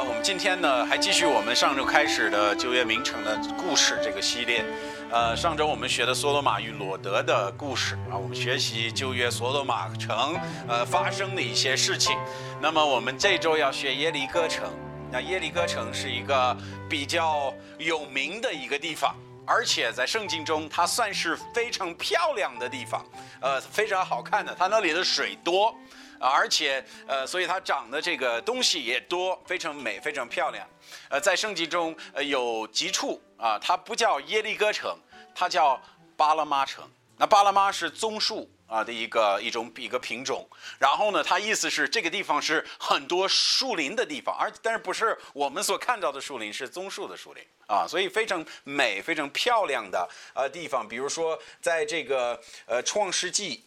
我们今天呢还继续我们上周开始的旧约名城的故事这个系列。上周我们学的索多玛与罗德的故事啊，我们学习旧约索多玛城发生的一些事情。那么我们这周要学耶利哥城。那耶利哥城是一个比较有名的一个地方，而且在圣经中它算是非常漂亮的地方，非常好看的。它那里的水多。而且所以它长的这个东西也多，非常美，非常漂亮。在圣经中有几处啊，它不叫耶利哥城，它叫巴拉马城。那巴拉马是棕树啊的一个品种。然后呢，它意思是这个地方是很多树林的地方，但是不是我们所看到的树林，是棕树的树林啊，所以非常美、非常漂亮的地方。比如说在这个创世纪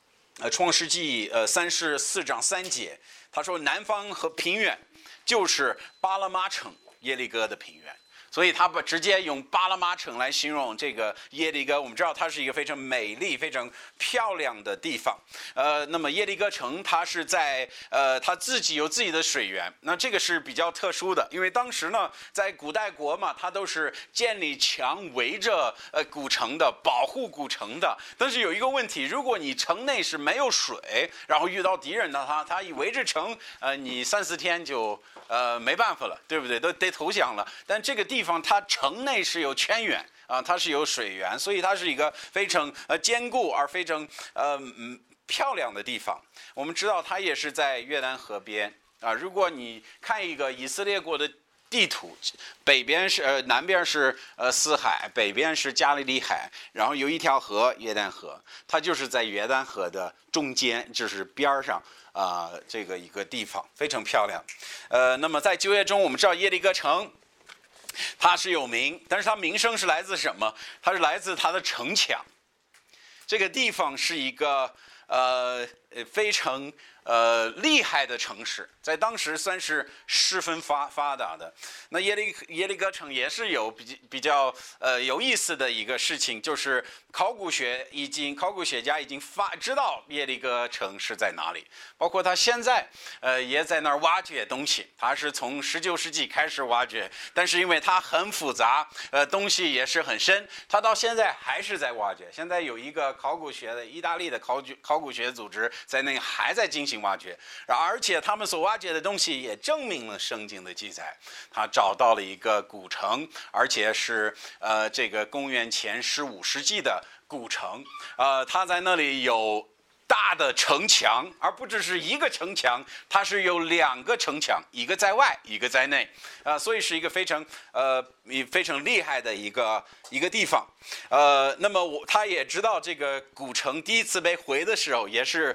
34章3节，他说南方和平原就是巴拉马城耶利哥的平原，所以他直接用巴拉马城来形容这个耶利哥。我们知道它是一个非常美丽、非常漂亮的地方。那么耶利哥城它是在它自己有自己的水源，那这个是比较特殊的，因为当时呢在古代国嘛，它都是建立墙围着古城的，保护古城的。但是有一个问题，如果你城内是没有水，然后遇到敌人的他一围着城，你3-4天就没办法了，对不对？都得投降了。但这个地方它城内是有泉源啊，它是有水源，所以它是一个非常坚固而非常漂亮的地方。我们知道它也是在约旦河边啊。如果你看一个以色列国的地图，南边是死海，北边是加利利海，然后有一条河约旦河，它就是在约旦河的中间，就是边上这个一个地方，非常漂亮。那么在旧约中，我们知道耶利哥城它是有名，但是它名声是来自什么？它是来自它的城墙。这个地方是一个非常厉害的城市，在当时算是十分发达的。那耶利哥城也是有比较有意思的一个事情，就是考古学家已经知道耶利哥城是在哪里，包括他现在也在那儿挖掘东西。他是从19世纪开始挖掘，但是因为它很复杂，东西也是很深，他到现在还是在挖掘。现在有一个意大利的考古学组织在那还在进行挖掘，而且他们所挖掘的东西也证明了圣经的记载。他找到了一个古城，而且是这个公元前15世纪的古城。他在那里有大的城墙，而不只是一个城墙，它是有2个城墙，一个在外，一个在内，所以是一个非常厉害的一个地方。那么他也知道这个古城第一次被毁的时候，也是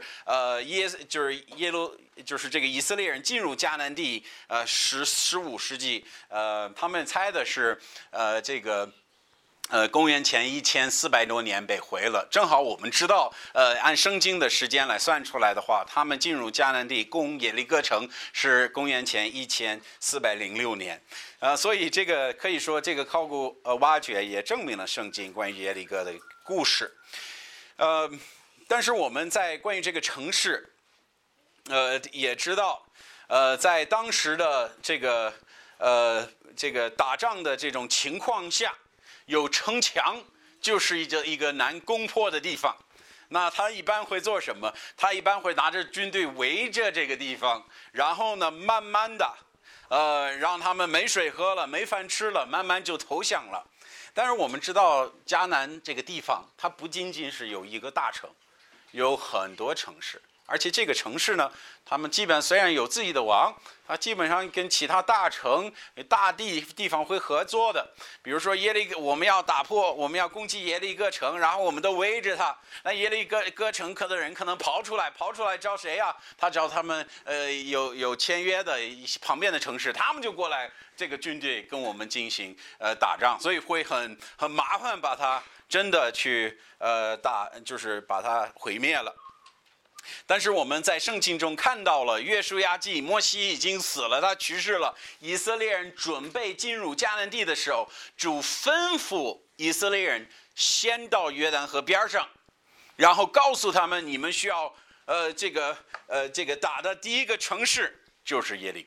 就是这个以色列人进入迦南地15世纪，他们猜的是这个。公元前1400多年被毁了，正好我们知道，按圣经的时间来算出来的话，他们进入迦南地攻耶利哥城是公元前1406年，所以这个可以说这个考古挖掘也证明了圣经关于耶利哥的故事。但是我们在关于这个城市，也知道，在当时的这个打仗的这种情况下。有城墙就是一个难攻破的地方，那他一般会做什么？他一般会拿着军队围着这个地方，然后呢，慢慢的，让他们没水喝了，没饭吃了，慢慢就投降了。但是我们知道迦南这个地方，它不仅仅是有一个大城，有很多城市。而且这个城市呢，他们基本虽然有自己的王，基本上跟其他大城、地方会合作的。比如说我们要攻击耶利哥城，然后我们都围着它。那耶利哥城的人可能跑出来找谁啊？他找他们有签约的旁边的城市，他们就过来这个军队跟我们进行打仗，所以会很麻烦，把它真的去就是把它毁灭了。但是我们在圣经中看到了约书亚记，摩西已经死了，他去世了。以色列人准备进入迦南地的时候，主吩咐以色列人先到约旦河边上，然后告诉他们，你们需要这个打的第一个城市就是耶利哥。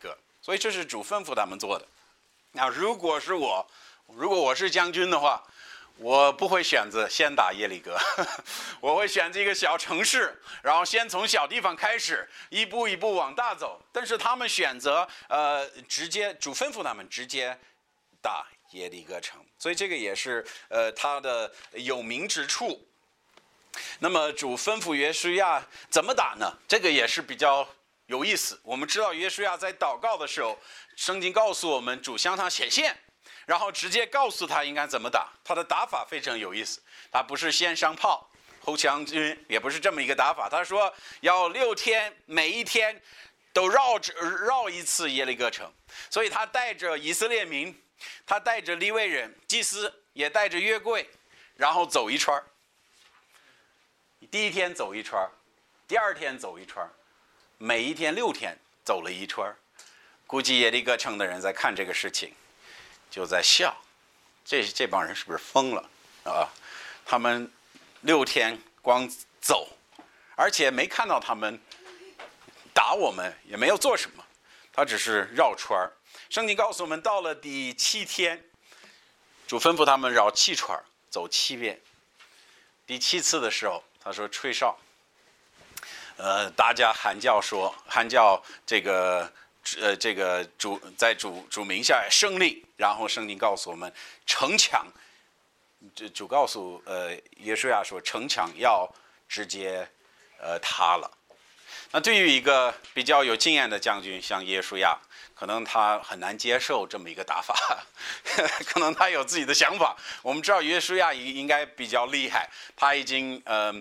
所以这是主吩咐他们做的。那如果我是将军的话，我不会选择先打耶利哥，我会选择一个小城市，然后先从小地方开始，一步一步往大走。但是他们选择直接主吩咐他们直接打耶利哥城，所以这个也是他的有名之处。那么主吩咐约书亚怎么打呢？这个也是比较有意思。我们知道约书亚在祷告的时候，圣经告诉我们主向他显现，然后直接告诉他应该怎么打。他的打法非常有意思，他不是先上炮后将军，也不是这么一个打法。他说要6天，每一天都绕一次耶利哥城。所以他带着以色列民，他带着利未人祭司，也带着约柜，然后走一圈。第一天走一圈，第二天走一圈，每一天6天走了一圈。估计耶利哥城的人在看这个事情，就在笑，这帮人是不是疯了啊？他们6天光走，而且没看到他们打我们，也没有做什么，他只是绕圈。圣经告诉我们，到了第7天，主吩咐他们绕7圈，走7遍。第7次的时候，他说吹哨，大家喊叫这个在主名下胜利。然后圣经告诉我们，城墙，主告诉约书亚说，城墙要直接塌了。那对于一个比较有经验的将军，像约书亚，可能他很难接受这么一个打法，可能他有自己的想法。我们知道约书亚应该比较厉害，他已经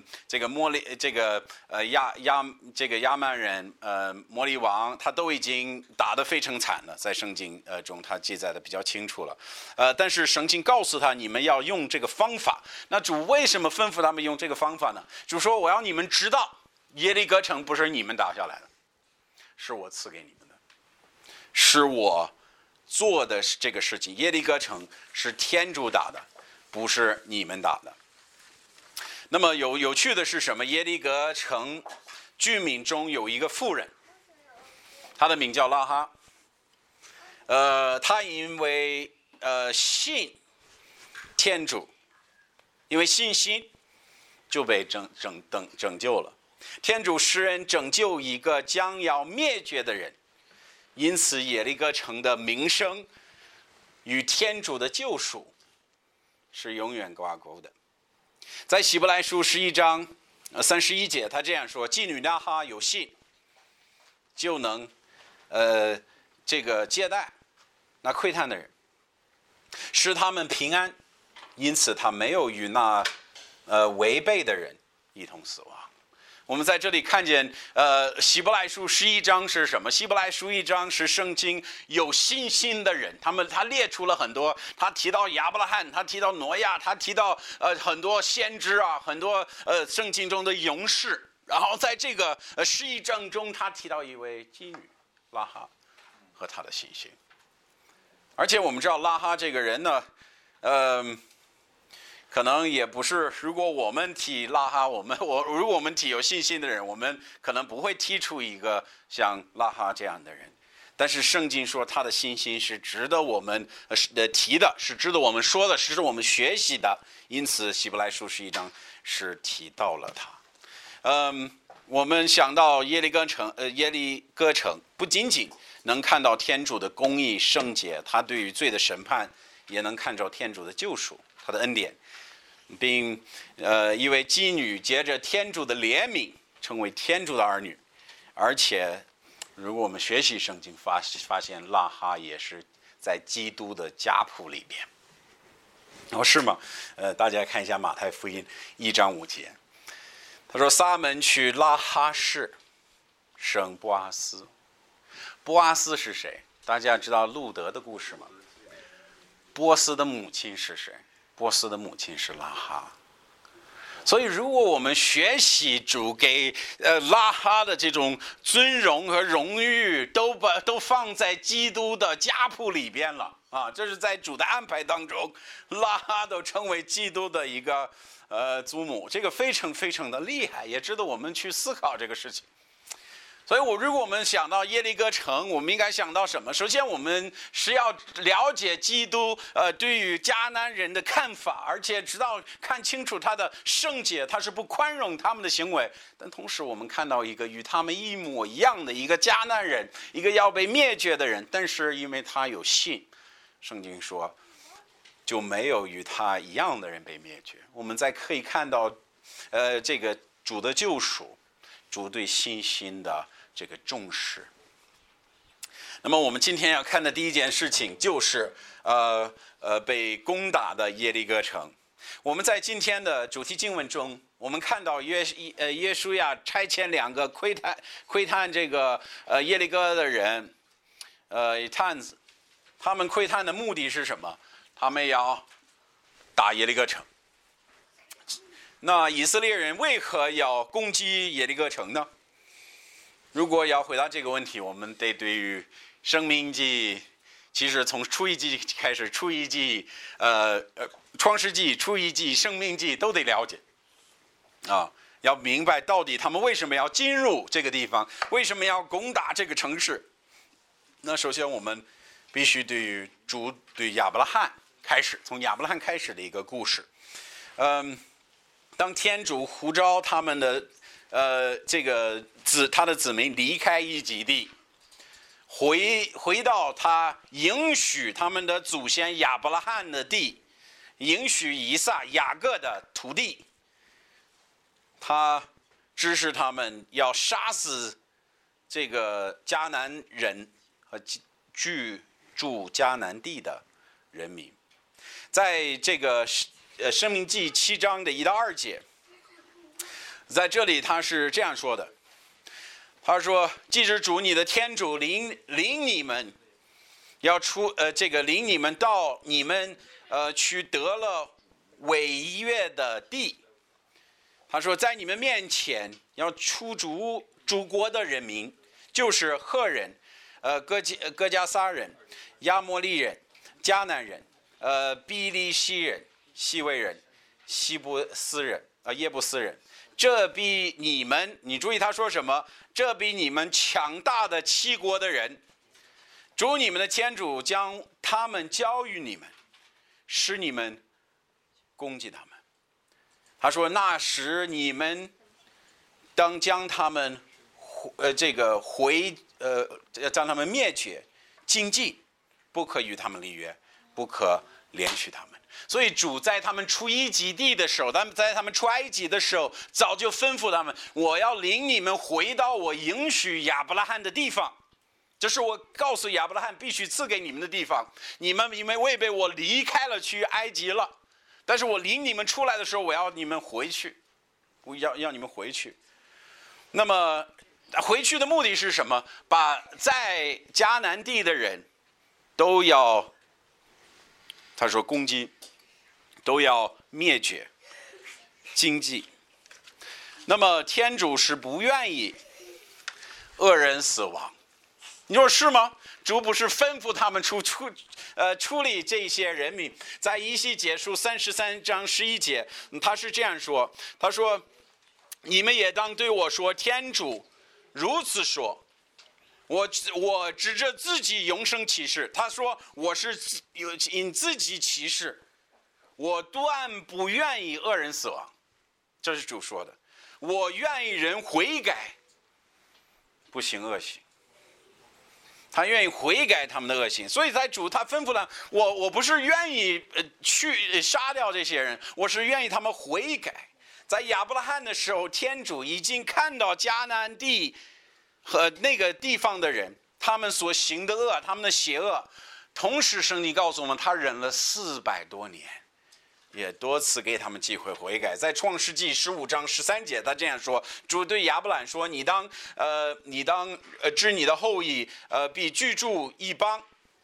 亚曼人摩利王，他都已经打得非常惨了，在圣经中他记载的比较清楚了。但是圣经告诉他，你们要用这个方法。那主为什么吩咐他们用这个方法呢？主说，我要你们知道，耶利哥城不是你们打下来的，是我赐给你们的，是我做的这个事情。耶利哥城是天主打的，不是你们打的。那么有趣的是什么？耶利哥城居民中有一个妇人，她的名叫拉哈。她因为信天主，因为信心就被拯救了。天主使人拯救一个将要灭绝的人，因此耶利哥城的名声与天主的救赎是永远挂钩的。在希伯来书11章31节，他这样说：妓女拉哈有信，就能接待那窥探的人，使他们平安，因此他没有与那违背的人一同死亡。我们在这里看见希伯来书11章是什么？希伯来书1章是圣经有信心的人，他列出了很多，他提到亚伯拉罕，他提到挪亚，他提到很多先知啊，很多圣经中的勇士。然后在这个11章中，他提到一位妓女拉哈和他的信心。而且我们知道拉哈这个人呢，可能也不是，如果我们提拉哈，如果我们提有信心的人，我们可能不会提出一个像拉哈这样的人。但是圣经说他的信心是值得我们提的，是值得我们说的，是我们学习的。因此希伯来书11章是提到了他。我们想到耶利哥城不仅仅能看到天主的公义圣洁，他对于罪的审判，也能看到天主的救赎，他的恩典，并一位妓女接着天主的怜悯成为天主的儿女。而且如果我们学习圣经发现拉哈也是在基督的家谱里边。是吗？大家看一下马太福音1章5节，他说撒门去拉哈市生波阿斯。波阿斯是谁？大家知道路德的故事吗？波斯的母亲是谁？波斯的母亲是拉哈。所以如果我们学习主给拉哈的这种尊荣和荣誉都放在基督的家谱里边了啊，这是在主的安排当中，拉哈都成为基督的一个祖母，这个非常非常的厉害，也值得我们去思考这个事情。 所以如果我们想到耶利哥城，我们应该想到什么？首先，我们是要了解基督对于迦南人的看法，而且看清楚他的圣洁，他是不宽容他们的行为。但同时，我们看到一个与他们一模一样的一个迦南人，一个要被灭绝的人，但是因为他有信，圣经说就没有与他一样的人被灭绝。我们可以看到这个主的救赎，主对信心的这个重视。那么我们今天要看的第一件事情就是被攻打的耶利哥城。我们在今天的主题经文中，我们看到约书亚差遣2个窥探这个耶利哥的人探子，他们窥探的目的是什么？他们要打耶利哥城。那以色列人为何要攻击耶利哥城呢？如果要回答这个问题，我们得对于申命记，其实从出埃及开始，出埃及、创世纪、出埃及、申命记都得了解啊，要明白到底他们为什么要进入这个地方，为什么要攻打这个城市。那首先我们必须对于主对亚伯拉罕开始，从亚伯拉罕开始的一个故事。当天主呼召他们的他的子民离开埃及地，回到他应许他们的祖先亚伯拉罕的地，应许以撒、雅各的土地，他指示他们要杀死这个迦南人和居住迦南地的人民。在这个申命记7章的1到2节，在这里他是这样说的，他说：既是主你的天主领你们要领你们到你们去得了违约的地。他说在你们面前要出诸国的人民，就是赫人、哥迦撒人、亚摩利人、迦南人、比利西人、西魏人、耶布斯人。这比你们，你注意他说什么？这比你们强大的7国的人，主你们的天主将他们交于你们，使你们攻击他们。他说那时你们当将他们将他们灭绝尽尽，不可与他们立约，不可连续他们。所以主在他们出埃及地的时候，在他们出埃及的时候，早就吩咐他们，我要领你们回到我应许亚伯拉罕的地方，这是我告诉亚伯拉罕必须赐给你们的地方。你们因为违背我离开了去埃及了，但是我领你们出来的时候，我要你们回去，我要你们回去。那么回去的目的是什么？把在迦南地的人都要，他说攻击，都要灭绝经济。那么天主是不愿意恶人死亡，你说是吗？主不是吩咐他们处理这些人民。在以西结书33章11节，他是这样说，他说你们也当对我说，天主如此说，我指着自己永生起誓，他说我是因自己起誓，我断不愿意恶人死亡。这是主说的，我愿意人悔改，不行恶行。他愿意悔改他们的恶行，所以在主他吩咐了我不是愿意去杀掉这些人，我是愿意他们悔改。在亚伯拉罕的时候，天主已经看到迦南地和那个地方的人，他们所行的恶，他们的邪恶。同时圣经告诉我们，他忍了400多年，也多次给他们机会悔改。在创世纪15章13节，他这样说，主对亚伯兰说，你当知你的后裔必居住一邦，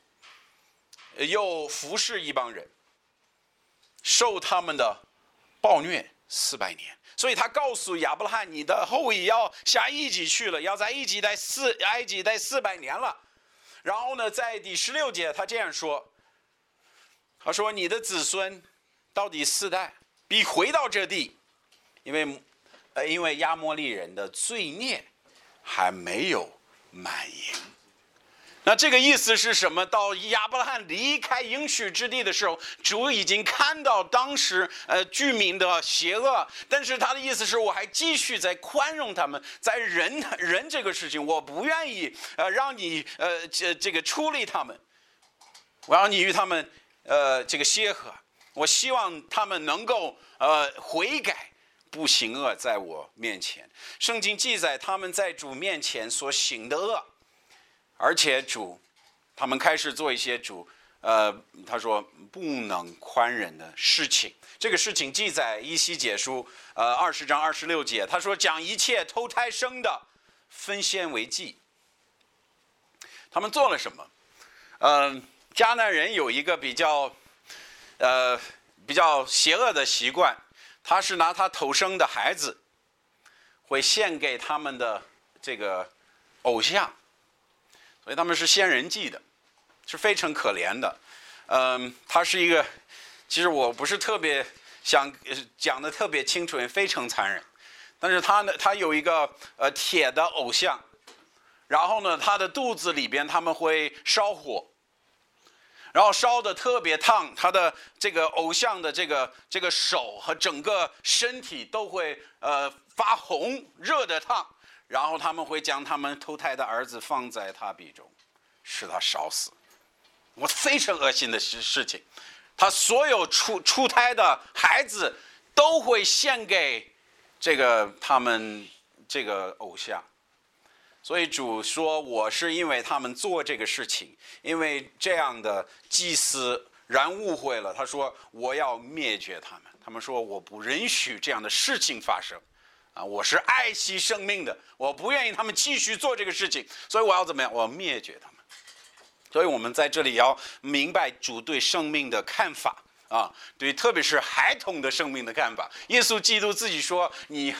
又服侍一邦人，受他们的暴虐400年。所以他告诉亚伯拉罕，你的后裔要下埃及去了，要在埃及待400年了。然后呢，在第16节他这样说，他说你的子孙到第4代必回到这地，因为亚摩利人的罪孽还没有满盈。那这个意思是什么？到亚伯拉罕离开应许之地的时候，主已经看到当时居民的邪恶，但是他的意思是我还继续在宽容他们，在人这个事情，我不愿意让你这个处理他们，我要你与他们这个协和，我希望他们能够悔改，不行恶在我面前。圣经记载他们在主面前所行的恶，而且他们开始做一些他说不能宽忍的事情。这个事情记载以西结书20章26节，他说将一切偷胎生的分献为祭。他们做了什么？迦南人有一个比较邪恶的习惯，他是拿他头生的孩子会献给他们的这个偶像，所以他们是献人祭的，是非常可怜的。他是一个，其实我不是特别想讲的特别清楚，也非常残忍。但是他有一个铁的偶像，然后呢，他的肚子里边他们会烧火，然后烧的特别烫，他的这个偶像的这个手和整个身体都会发红，热的烫。然后他们会将他们投胎的儿子放在他鼻中，使他烧死。我非常恶心的事情，他所有出胎的孩子都会献给他们这个偶像。所以主说，我是因为他们做这个事情，因为这样的祭司然误会了，他说我要灭绝他们。他们说我不允许这样的事情发生。我是爱惜生命的，我不愿意他们继续做这个事情，所以我要怎么样？我要灭绝他们。所以我们在这里要明白主对生命的看法对，特别是孩童的生命的看法。耶稣基督自己说，你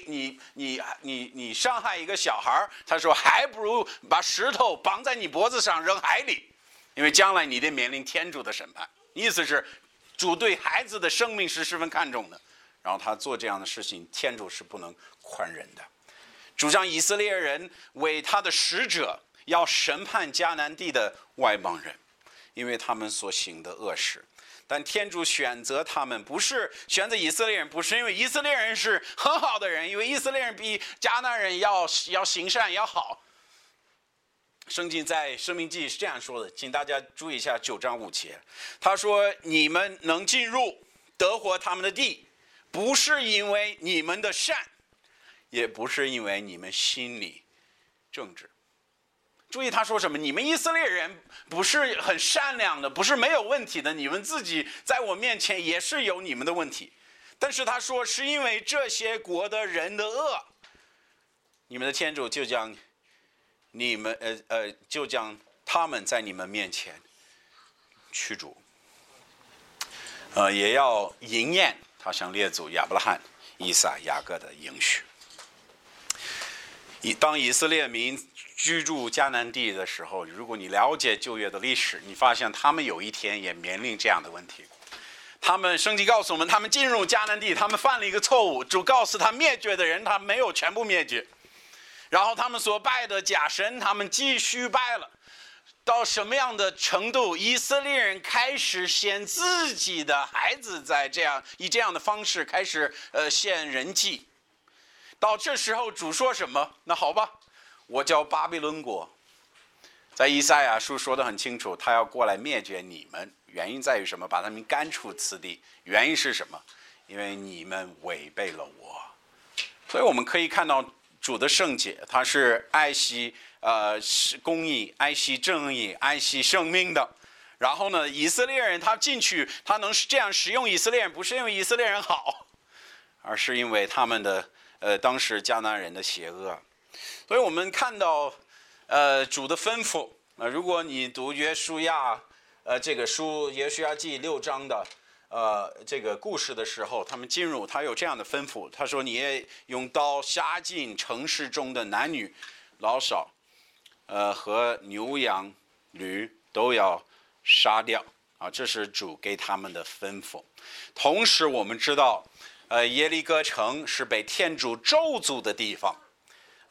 伤害一个小孩，他说还不如把石头绑在你脖子上扔海里，因为将来你得面临天主的审判。意思是主对孩子的生命是十分看重的。然后他做这样的事情，天主是不能宽忍的。主让以色列人为他的使者要审判迦南地的外邦人，因为他们所行的恶事。但天主选择他们，不是选择以色列人，不是因为以色列人是很好的人，因为以色列人比迦南人要行善要好。圣经在申命记是这样说的，请大家注意一下9章5节，他说你们能进入得活他们的地，不是因为你们的善，也不是因为你们心里正直。注意他说什么？你们以色列人不是很善良的，不是没有问题的，你们自己在我面前也是有你们的问题。但是他说是因为这些国的人的恶，你们的天主就将他们在你们面前驱逐，也要应验他向列祖亚伯拉罕、以撒、雅各的应许。当以色列民居住迦南地的时候，如果你了解旧约的历史，你发现他们有一天也面临这样的问题。圣经告诉我们，他们进入迦南地，他们犯了一个错误，主告诉他灭绝的人，他没有全部灭绝。然后他们所拜的假神，他们继续拜了。到什么样的程度？以色列人开始献自己的孩子，以这样的方式开始献人祭。到这时候主说什么？那好吧，我叫巴比伦国，在以赛亚书说得很清楚，他要过来灭绝你们。原因在于什么？把他们赶出此地。原因是什么？因为你们违背了我。所以我们可以看到主的圣洁，他是爱惜公义、爱惜正义、爱惜生命的。然后呢，以色列人他进去，他能这样使用以色列人，不是因为以色列人好，而是因为他们的当时迦南人的邪恶。所以我们看到主的吩咐。如果你读约书亚这个书约书亚记6章的这个故事的时候，他们进入，他有这样的吩咐，他说你也用刀杀尽城市中的男女老少，和牛羊驴都要杀掉这是主给他们的吩咐。同时我们知道耶利哥城是被天主咒诅的地方，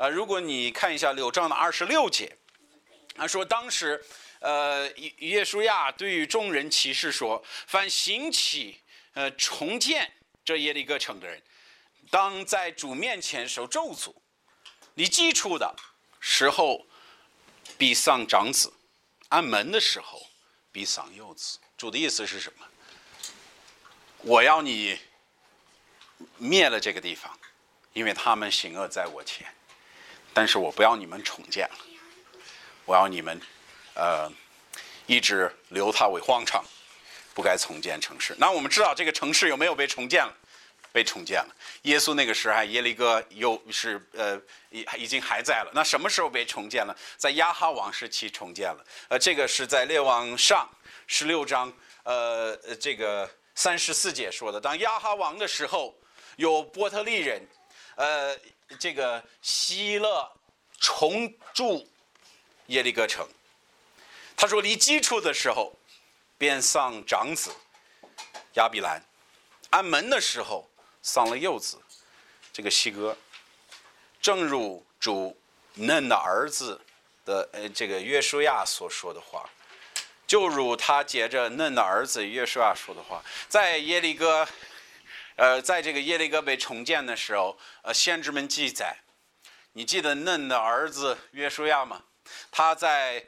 如果你看一下6章的26节，他说当时约书亚对于众人起誓说，凡兴起重建这耶利哥城的人，当在主面前受咒诅，立基础的时候必丧长子，安门的时候必丧幼子。主的意思是什么？我要你灭了这个地方，因为他们行恶在我前，但是我不要你们重建了，我要你们一直留它为荒场，不该重建城市。那我们知道这个城市有没有被重建了？被重建了。耶稣那个时候耶利哥又是已经还在了。那什么时候被重建了？在亚哈王时期重建了。这个是在列王上16章这个34节说的。当亚哈王的时候，有伯特利人这个希勒重筑耶利哥城。他说立基础的时候便丧长子亚比兰，安门的时候丧了幼子这个西哥。正如主嫩的儿子的这个约书亚所说的话，就如他接着嫩的儿子约书亚说的话，在耶利哥在这个耶利哥被重建的时候，先知们记载，你记得嫩的儿子约书亚吗？他在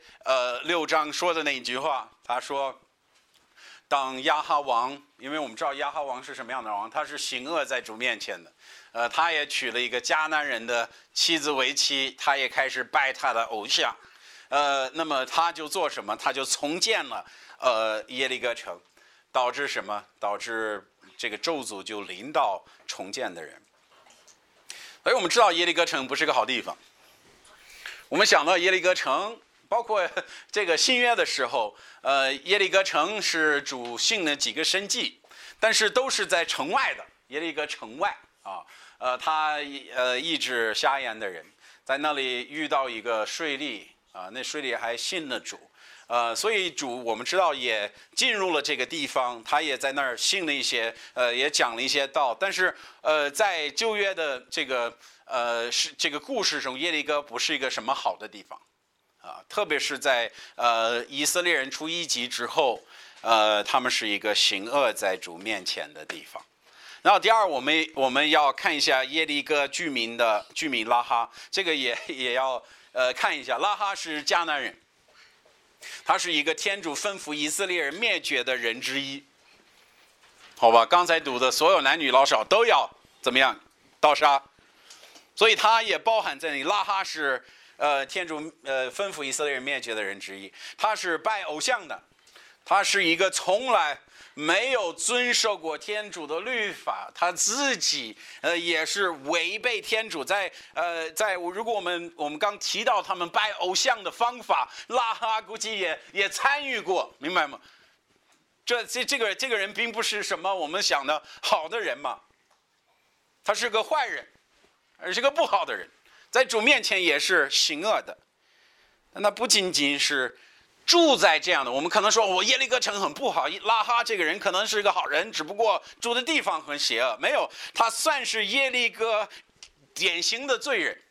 6章说的那一句话，他说当亚哈王，因为我们知道亚哈王是什么样的王，他是行恶在主面前的，他也娶了一个迦南人的妻子为妻，他也开始拜他的偶像，那么他就做什么？他就重建了耶利哥城，导致什么？导致这个咒诅就临到重建的人。所以我们知道耶利哥城不是个好地方。我们想到耶利哥城，包括这个新约的时候，耶利哥城是主信的几个神迹，但是都是在城外的，耶利哥城外啊，他医治瞎眼的人，在那里遇到一个税吏啊，那税吏还信了主，所以主我们知道也进入了这个地方，他也在那儿信了一些，也讲了一些道，但是在旧约的这个是这个故事中，耶利哥不是一个什么好的地方。特别是在以色列人出埃及之后，他们是一个行恶在主面前的地方。然后第二，我们要看一下耶利哥居民拉哈，这个也要看一下。拉哈是迦南人，他是一个天主吩咐以色列人灭绝的人之一。好吧，刚才读的所有男女老少都要怎么样？刀杀，所以他也包含在内。拉哈是天主吩咐以色列人灭绝的人之一，他是拜偶像的，他是一个从来没有遵守过天主的律法，他自己也是违背天主。如果我们刚提到他们拜偶像的方法，拉哈估计也参与过，明白吗？这个人并不是什么我们想的好的人嘛，他是个坏人，而是个不好的人。在主面前也是行恶的，那不仅仅是住在这样的，我们可能说我耶利哥城很不好，拉哈这个人可能是个好人，只不过住的地方很邪恶。没有，他算是耶利哥典型的罪人。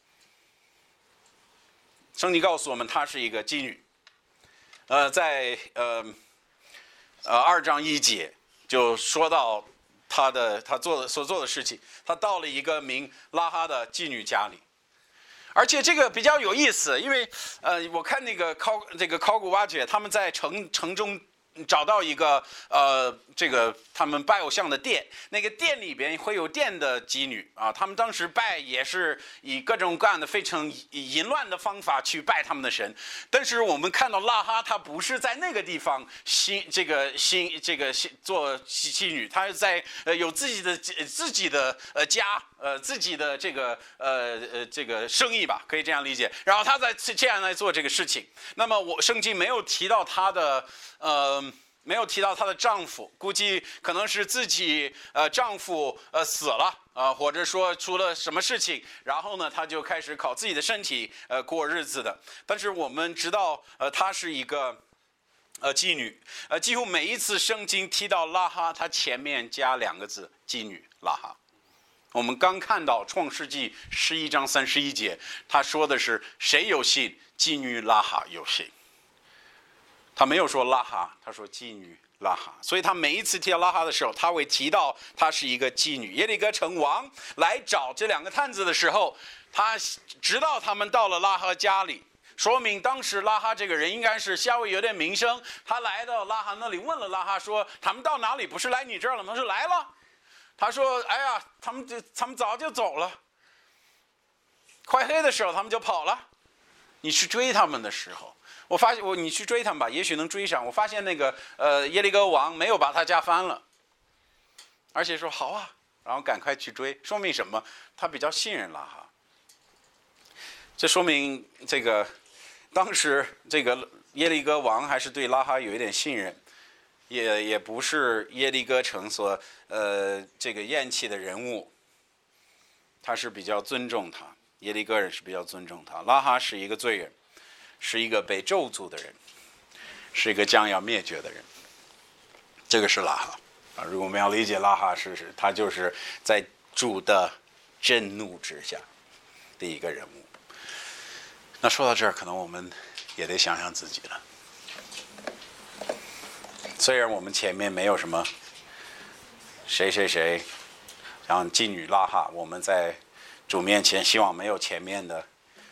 圣经告诉我们，她是一个妓女。在2章1节就说到他所做的事情，他到了一个名拉哈的妓女家里。而且这个比较有意思，因为我看这个考古挖掘，他们在城中找到一个这个他们拜偶像的殿，那个殿里边会有殿的妓女啊，他们当时拜也是以各种各样的非常淫乱的方法去拜他们的神。但是我们看到拉哈，他不是在那个地方做妓女，他是在有自己的家，自己的这个生意吧，可以这样理解。然后他在这样来做这个事情。那么圣经没有提到他的没有提到她的丈夫，估计可能是自己丈夫死了或者说出了什么事情，然后呢她就开始靠自己的身体过日子的。但是我们知道她是一个妓女，几乎每一次圣经提到拉哈，她前面加2个字妓女拉哈。 我们刚看到创世纪11章31节，他说的是谁有信？妓女拉哈有信。他没有说拉哈，他说妓女拉哈。所以他每一次提到拉哈的时候，他会提到她是一个妓女。耶利哥城王来找这两个探子的时候，他直到他们到了拉哈家里，说明当时拉哈这个人应该是稍微有点名声。他来到拉哈那里，问了拉哈说：“他们到哪里？不是来你这儿了吗？”他说：“来了。”他说：“哎呀，他们早就走了。快黑的时候他们就跑了。你去追他们的时候，我发现你去追他们吧，也许能追上。我发现那个耶利哥王没有把他家翻了，而且说好啊，然后赶快去追，说明什么？他比较信任拉哈。这说明这个当时这个耶利哥王还是对拉哈有一点信任。”也不是耶利哥城所这个厌弃的人物，他是比较尊重他，耶利哥人是比较尊重他。拉哈是一个罪人，是一个被咒诅的人，是一个将要灭绝的人。这个是拉哈啊。如果我们要理解拉哈他就是在主的震怒之下的一个人物。那说到这儿，可能我们也得想想自己了。虽然我们前面没有什么谁，然后妓女拉哈，我们在主面前希望没有前面的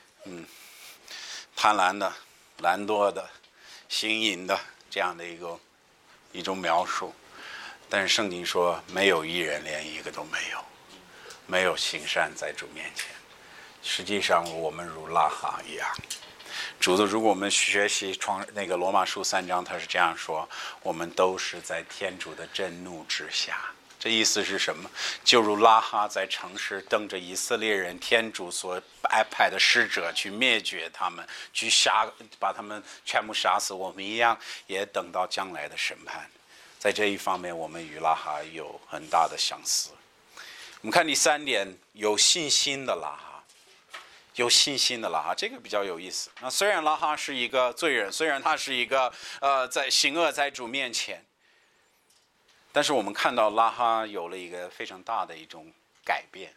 贪婪的、懒惰的、行淫的这样的一种描述，但是圣经说没有一人，连一个都没有，没有行善在主面前。实际上我们如拉哈一样。主的，如果我们学习那个罗马书3章，他是这样说：我们都是在天主的震怒之下。这意思是什么？就如拉哈在城市等着以色列人天主所安排的使者去灭绝他们，去把他们全部杀死，我们一样也等到将来的审判。在这一方面，我们与拉哈有很大的相似。我们看第3点，有信心的拉哈。有信心的拉哈，这个比较有意思。那虽然拉哈是一个罪人，虽然他是一个在行恶在主面前，但是我们看到拉哈有了一个非常大的一种改变，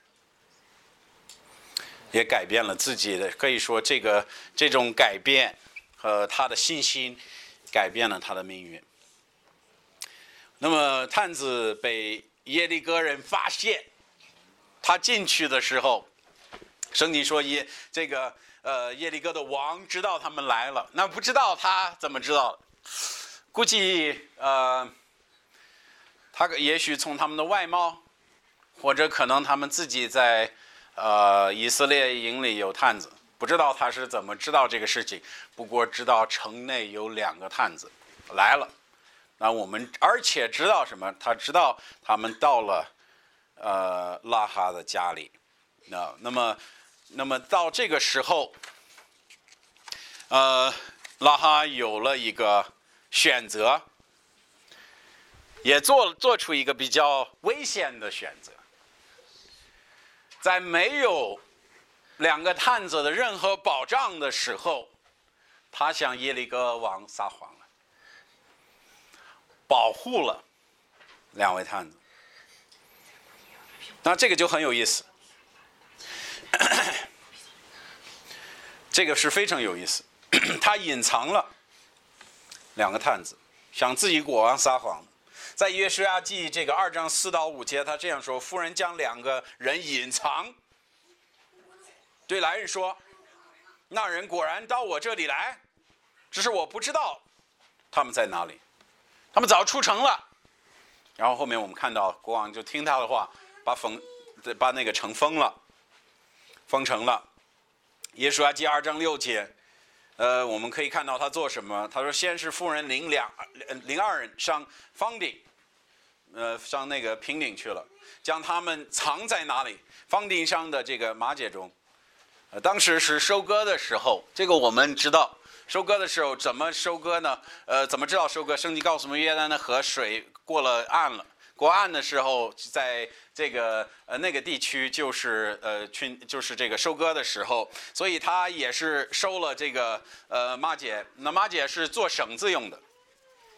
也改变了自己的，可以说这种改变和他的信心改变了他的命运。那么探子被耶利哥人发现，他进去的时候，圣经说耶利哥的王知道他们来了，那不知道他怎么知道？估计他也许从他们的外貌，或者可能他们自己在以色列营里有探子，不知道他是怎么知道这个事情。不过知道城内有2个探子来了，那我们而且知道什么？他知道他们到了拉哈的家里。那么到这个时候，拉哈有了一个选择，也做出一个比较危险的选择。在没有2个探子的任何保障的时候，他向耶利哥王撒谎了，保护了2位探子。那这个就很有意思。这个是非常有意思，他隐藏了2个探子，向自己国王撒谎。在约书亚记这个2章4到5节，他这样说：妇人将2个人隐藏，对来人说：那人果然到我这里来，只是我不知道他们在哪里，他们早出城了。然后后面我们看到国王就听他的话，把那个城封城了。约书亚记2章6节，我们可以看到他做什么。他说：先是妇人领2人上方顶，上那个平顶去了，将他们藏在哪里？方顶上的这个麻秸中。当时是收割的时候，这个我们知道，收割的时候怎么收割呢？怎么知道收割？圣经告诉我们，约旦的河水过了岸了。过岸的时候，在这个那个地区就是就是这个收割的时候，所以他也是收了这个麻秸。那麻秸是做绳子用的，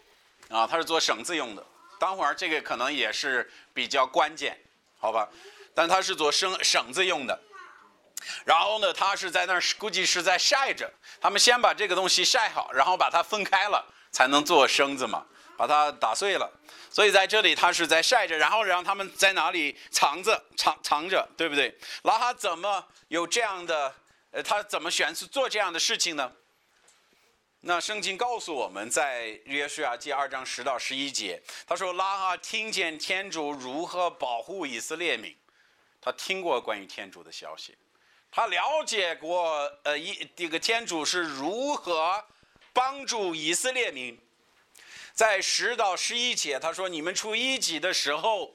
它是做绳子用的。当会儿这个可能也是比较关键，好吧？ 但它是做绳子用的。然后呢，他是在那儿估计是在晒着，他们先把这个东西晒好，然后把它分开了，才能做绳子嘛，把它打碎了。所以在这里他是在晒着，然后让他们在哪里藏着，对不对？拉哈怎么有这样的他怎么选做这样的事情呢？那圣经告诉我们，在约书亚记2章10到11节，他说拉哈听见天主如何保护以色列民，他听过关于天主的消息，他了解过这个天主是如何帮助以色列民。在10到11节，他说你们出埃及的时候，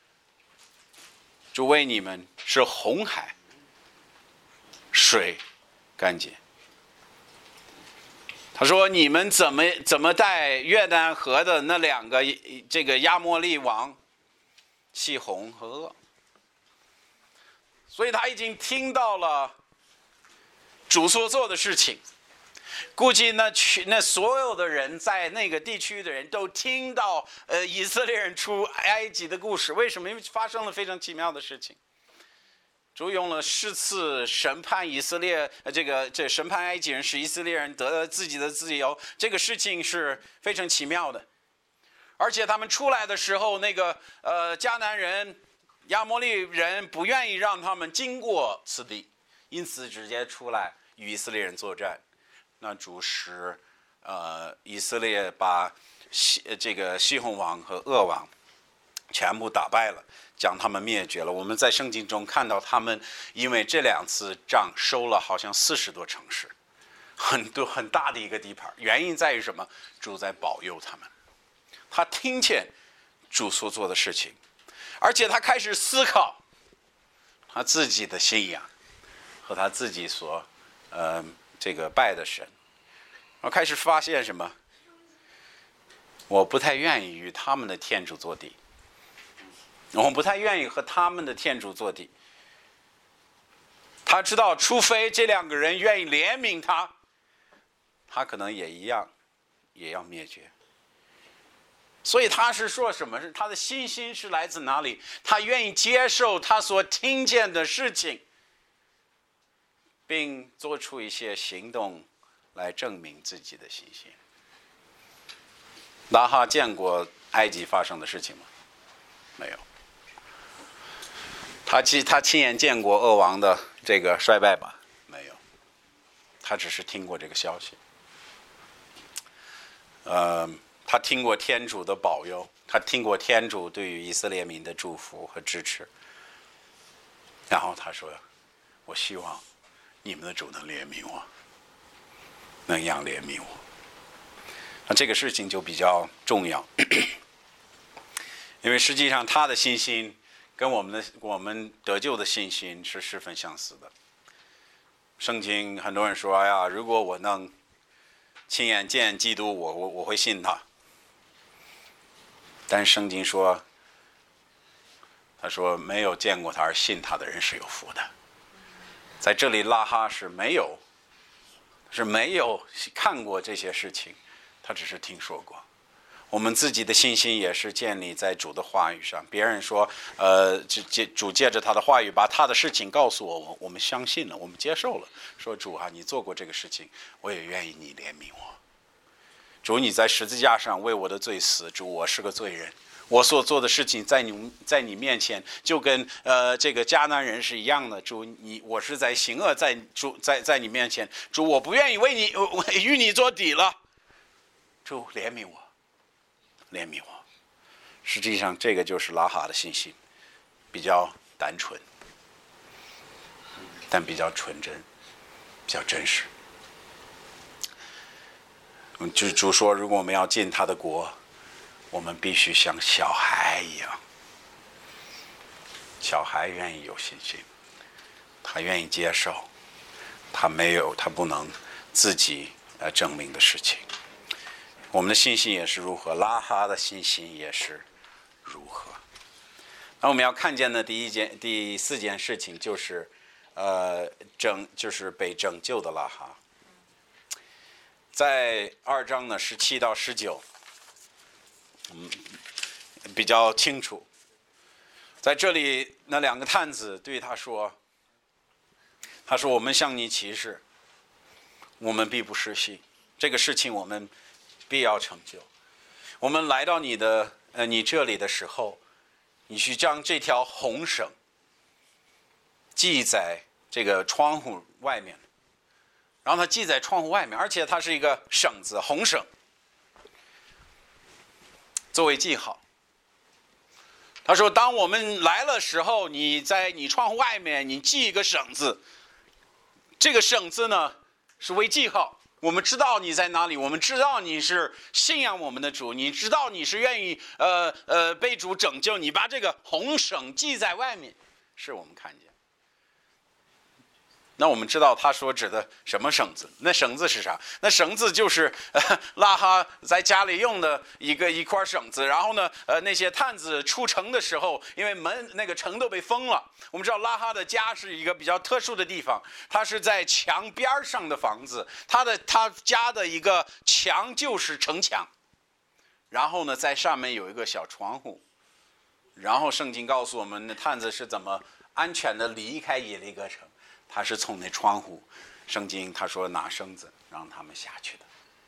主为你们是红海，水干净。他说你们怎么带约旦河的那2个这个亚摩利王西宏和噩。所以他已经听到了主所做的事情。估计那所有的人在那个地区的人都听到以色列人出埃及的故事。为什么？因为发生了非常奇妙的事情。主用了10次审判以色列，这审判埃及人，使以色列人得了自己的自由。这个事情是非常奇妙的。而且他们出来的时候，那个迦南人、亚摩利人不愿意让他们经过此地，因此直接出来与以色列人作战。那主使以色列把这个西宏王和噩王全部打败了，将他们灭绝了。我们在圣经中看到他们因为这2次仗收了好像40多城市，很大的一个地盘。原因在于什么？主在保佑他们。他听见主所做的事情，而且他开始思考他自己的信仰和他自己所这个拜的神。我开始发现什么？我不太愿意与他们的天主作敌，我不太愿意和他们的天主作敌。他知道，除非这2个人愿意怜悯他，他可能也一样，也要灭绝。所以他是说什么？是他的信心是来自哪里？他愿意接受他所听见的事情，并做出一些行动来证明自己的信心。拉哈见过埃及发生的事情吗？没有。他亲眼见过噩王的这个衰败吧？没有。他只是听过这个消息。他听过天主的保佑，他听过天主对于以色列民的祝福和支持。然后他说：“我希望你们的主能怜悯我，能样怜悯我。”那这个事情就比较重要，因为实际上他的信心跟我们得救的信心是十分相似的。圣经很多人说：“哎呀，如果我能亲眼见基督，我会信他。”但是圣经说，他说没有见过他而信他的人是有福的。在这里，拉哈是没有看过这些事情，他只是听说过。我们自己的信心也是建立在主的话语上。别人说，主借着他的话语把他的事情告诉我们相信了，我们接受了。说主啊，你做过这个事情，我也愿意你怜悯我。主，你在十字架上为我的罪死，主，我是个罪人，我所做的事情在你面前就跟这个迦南人是一样的。主，我是在行恶，在你面前，主，我不愿意与你做敌了。主，怜悯我，怜悯我。实际上，这个就是拉哈的信心，比较单纯，但比较纯真，比较真实。就是主说，如果我们要进他的国，我们必须像小孩一样。小孩愿意有信心，他愿意接受，他不能自己证明的事情。我们的信心也是如何，拉哈的信心也是如何。那我们要看见的第4件事情就是就是被拯救的拉哈。在2章呢17到19，比较清楚。 在这里，那2个探子对他说：“他说我们向你起誓，我们必不失信，这个事情我们必要成就。我们来到你这里的时候，你去将这条红绳系在这个窗户外面，然后它系在窗户外面，而且它是一个绳子，红绳，作为记号。他说，当我们来的时候，你在你窗户外面你系一个绳子，这个绳子呢是为记号，我们知道你在哪里，我们知道你是信仰我们的主，你知道你是愿意被主拯救，你把这个红绳系在外面，是我们看见。那我们知道他说指的什么绳子？那绳子是啥？那绳子就是拉哈在家里用的一块绳子。然后呢，那些探子出城的时候，因为门那个城都被封了。我们知道拉哈的家是一个比较特殊的地方，它是在墙边上的房子，他家的一个墙就是城墙。然后呢，在上面有一个小窗户。然后圣经告诉我们，那探子是怎么安全的离开耶利哥城。他是从那窗户，圣经他说拿绳子让他们下去的。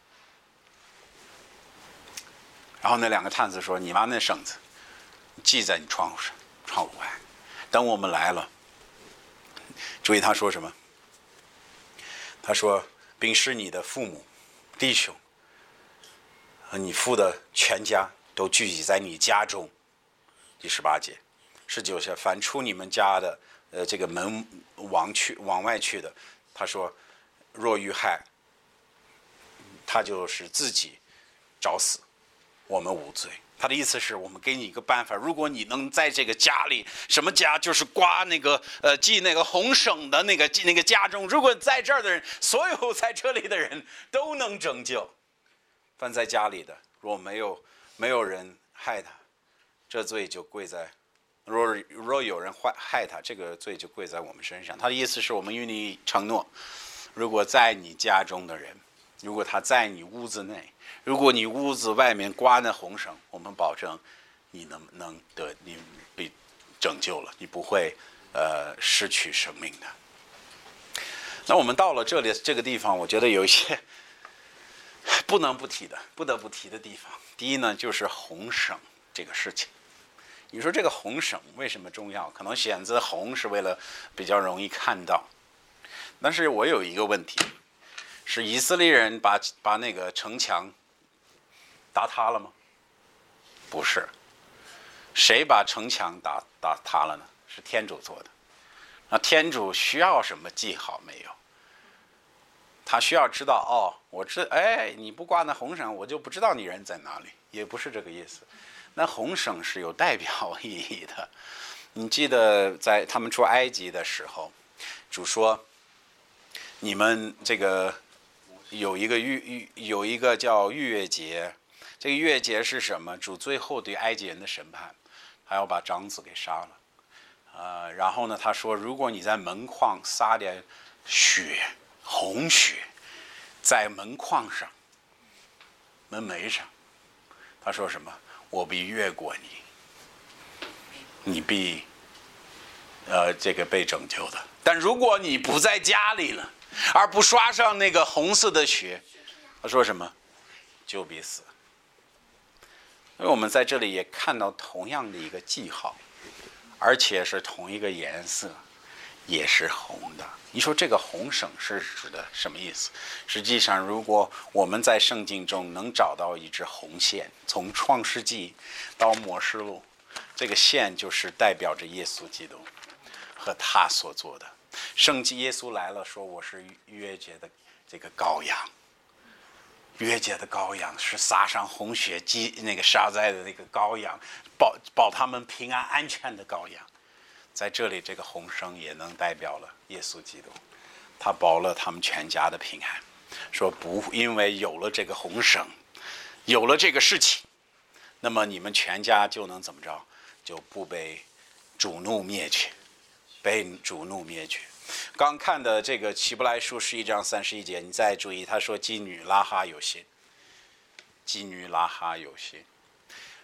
然后那2个探子说：“你把那绳子系在你窗户外，等我们来了。”注意他说什么？他说：“并使你的父母、弟兄和你父的全家都聚集在你家中。”第18节，19节，凡出你们家的。这个门往外去的，他说，若遇害，他就是自己找死，我们无罪。他的意思是我们给你一个办法，如果你能在这个家里，什么家就是挂那个系那个红绳的那个家中，如果在这儿的人，所有在这里的人都能拯救。凡在家里的，若没有人害他，这罪就归在。若有人害他，这个罪就归在我们身上。他的意思是我们与你承诺，如果在你家中的人，如果他在你屋子内，如果你屋子外面挂那红绳，我们保证你能被拯救了，你不会失去生命的。那我们到了这个地方，我觉得有一些不得不提的地方。第一呢，就是红绳这个事情。你说这个红绳为什么重要？可能选择红是为了比较容易看到。但是我有一个问题，是以色列人把那个城墙打塌了吗？不是。谁把城墙打塌了呢？是天主做的。那天主需要什么记号没有？他需要知道你不挂那红绳，我就不知道你人在哪里，也不是这个意思。那红绳是有代表意义的。你记得在他们出埃及的时候，主说你们这个有一个叫逾越节，这个逾越节是什么？主最后对埃及人的审判，还要把长子给杀了。然后呢，他说如果你在门框撒点血，红血在门框上、门楣上，他说什么？我必越过你必这个被拯救的。但如果你不在家里了，而不刷上那个红色的血，他说什么？就必死。因为我们在这里也看到同样的一个记号，而且是同一个颜色，也是红的。你说这个红绳是指的什么意思？实际上，如果我们在圣经中能找到一支红线，从创世纪到默示录，这个线就是代表着耶稣基督和他所做的。圣经耶稣来了，说我是逾越节的这个羔羊。逾越节的羔羊是撒上红血那个杀灾的那个羔羊，保他们平安安全的羔羊。在这里，这个红绳也能代表了耶稣基督，他保了他们全家的平安。说不，因为有了这个红绳，有了这个事情，那么你们全家就能怎么着？就不被主怒灭绝，被主怒灭绝。刚看的这个希伯来书11章31节，你再注意，他说妓女拉哈有信，妓女拉哈有信。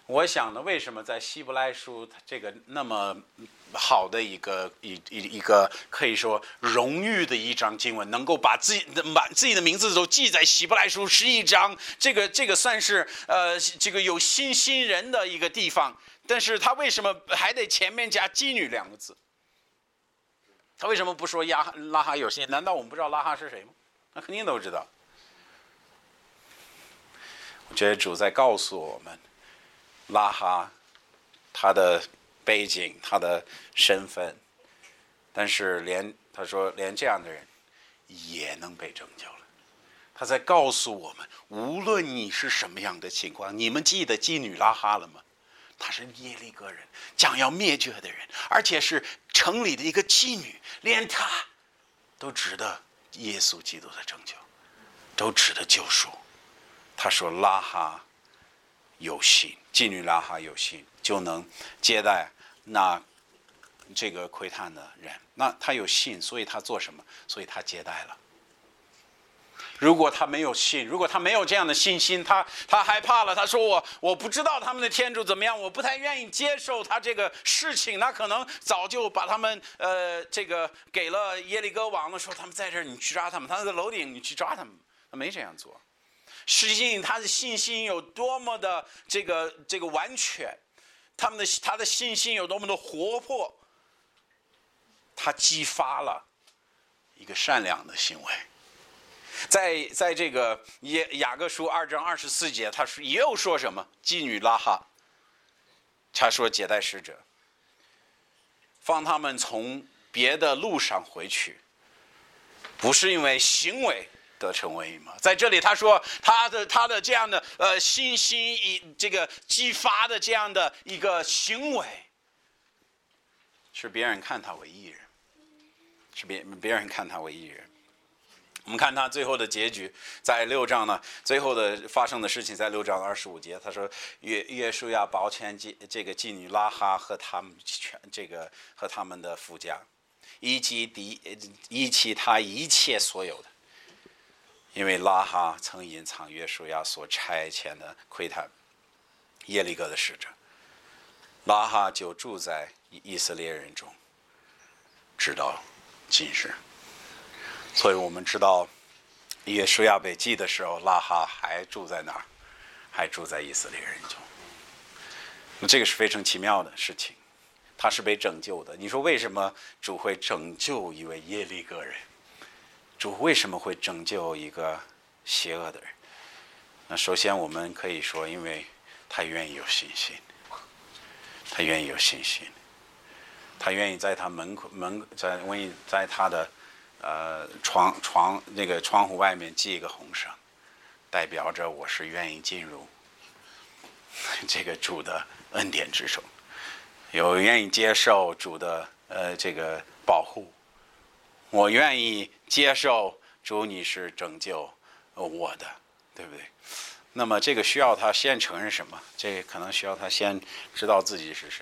我想呢，为什么在希伯来书这个那么好的一个可以说荣誉的一章经文，能够把自己的名字都记在希伯来书11章，这个算是这个有信心人的一个地方。但是他为什么还得前面加妓女2个字？他为什么不说拉哈有信？难道我们不知道拉哈是谁吗？那肯定都知道。我觉得主在告诉我们，拉哈他的背景，他的身份，但是他说连这样的人也能被拯救了。他在告诉我们，无论你是什么样的情况，你们记得妓女拉哈了吗？她是耶利哥人，将要灭绝的人，而且是城里的一个妓女，连她都值得耶稣基督的拯救，都值得救赎。他说拉哈有信，妓女拉哈有信，就能接待那这个窥探的人。那他有信，所以他做什么？所以他接待了。如果他没有信，如果他没有这样的信心，他害怕了，他说我不知道他们的天主怎么样，我不太愿意接受他这个事情，那可能早就把他们这个给了耶利哥王了，说他们在这儿，你去抓他们，他在楼顶，你去抓他们。他没这样做。实际上他的信心有多么的这个完全，他的信心有多么的活泼，他激发了一个善良的行为。在这个雅各书2章24节，他说也有说什么妓女拉哈，他说接待使者，放他们从别的路上回去，不是因为行为得成为义吗？在这里他说他的这样的信心这个激发的这样的一个行为，是别人看他为义人，是别人看他为义人。我们看他最后的结局，在6章呢，最后的发生的事情在6章25节，他说约书亚保全这个妓女拉哈和他们和他们的夫家，以及他一切所有的，因为拉哈曾隐藏约书亚所差遣的窥探耶利哥的使者，拉哈就住在以色列人中，直到今日。所以我们知道约书亚被击的时候，拉哈还住在那儿，还住在以色列人中。那这个是非常奇妙的事情，他是被拯救的。你说为什么主会拯救一位耶利哥人？主为什么会拯救一个邪恶的人？那首先我们可以说，因为他愿意有信心，他愿意有信心，他愿意在他在他的那个窗户外面系一个红绳，代表着我是愿意进入这个主的恩典之中，有愿意接受主的这个保护，我愿意接受主你是拯救我的，对不对？那么这个需要他先承认什么？这可能需要他先知道自己是谁。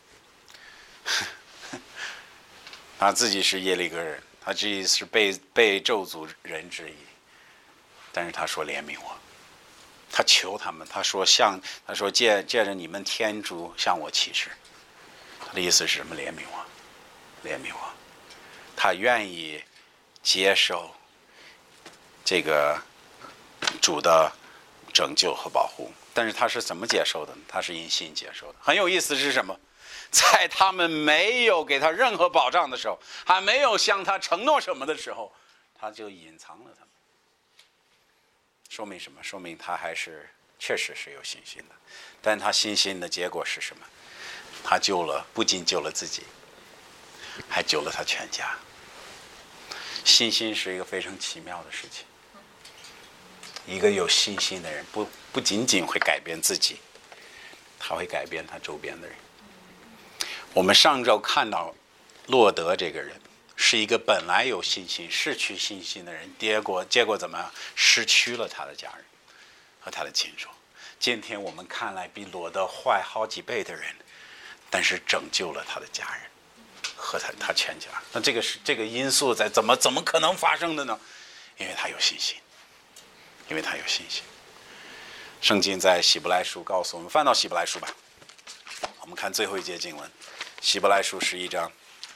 他自己是耶利哥人，他自己是被咒诅人之一，但是他说怜悯我，他求他们，他说借着你们天主向我启示，他的意思是什么？怜悯我，怜悯我，他愿意接受这个主的拯救和保护，但是他是怎么接受的呢？他是因信接受的。很有意思是什么？在他们没有给他任何保障的时候，还没有向他承诺什么的时候，他就隐藏了他们。说明什么？说明他还是确实是有信心的，但他信心的结果是什么？他不仅救了自己，还救了他全家。信心是一个非常奇妙的事情。一个有信心的人不仅仅会改变自己，他会改变他周边的人。我们上周看到洛德这个人是一个本来有信心失去信心的人，结果怎么样？失去了他的家人和他的亲属。今天我们看来比罗德坏好几倍的人，但是拯救了他的家人和他全家。那这个因素在怎么可能发生的呢？因为他有信心，因为他有信心。 圣经在希伯来书告诉我们，翻到希伯来书吧，我们看最后一节经文，希伯来书11章。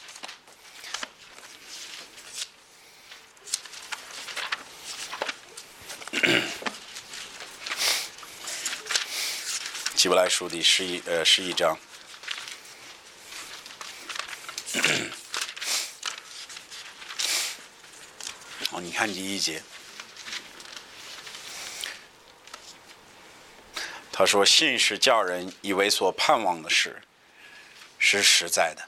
希伯来书第11章。你看第1节，他说：“信是叫人以为所盼望的事是实在的，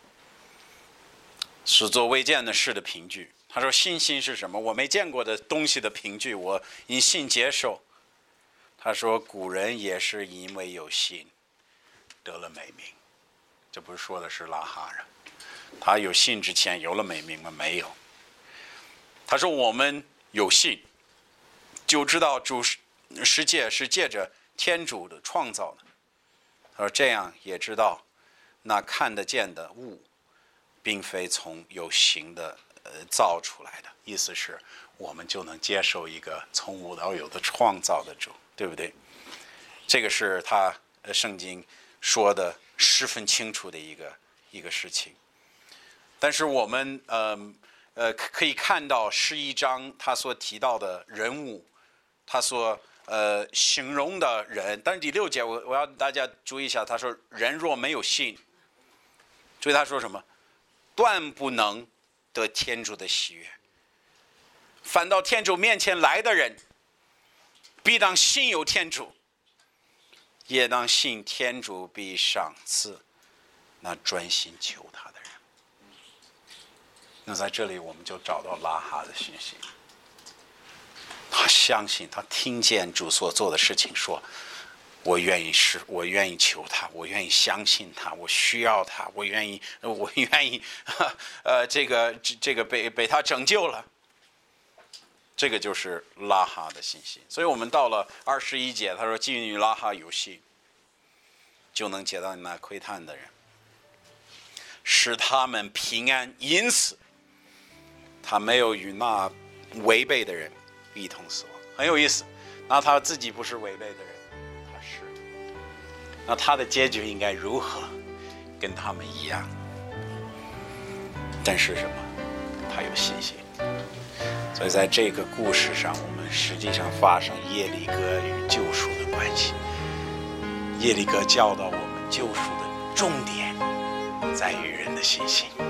是做未见的事的凭据。”他说：“信心是什么？我没见过的东西的凭据，我因信接受。”他说：“古人也是因为有信得了美名。”这不是说的是拉哈人，他有信之前有了美名吗？没有。他说：“我们有信，就知道主世界是借着天主的创造的。”他说：“这样也知道，那看得见的物，并非从有形的造出来的。”意思是我们就能接受一个从无到有的创造的主，对不对？这个是他圣经说的十分清楚的一个事情。但是我们可以看到11章他所提到的人物，他所形容的人。但是第6节我要大家注意一下，他说人若没有信，注意他说什么？断不能得天主的喜悦。反到天主面前来的人，必当信有天主，也当信天主必赏赐那专心求他的人。那在这里我们就找到拉哈的信息，他相信，他听见主所做的事情，说我愿意求他，我愿意相信他，我需要他，我愿意这个被他拯救了。这个就是拉哈的信心。所以我们到了21节，他说基于拉哈有信，就能解到那窥探的人，使他们平安，因此他没有与那违背的人一同死亡。很有意思，那他自己不是违背的人，他是，那他的结局应该如何？跟他们一样。但是什么？他有信心。所以在这个故事上，我们实际上发生耶利哥与救赎的关系。耶利哥教导我们，救赎的重点在于人的信心。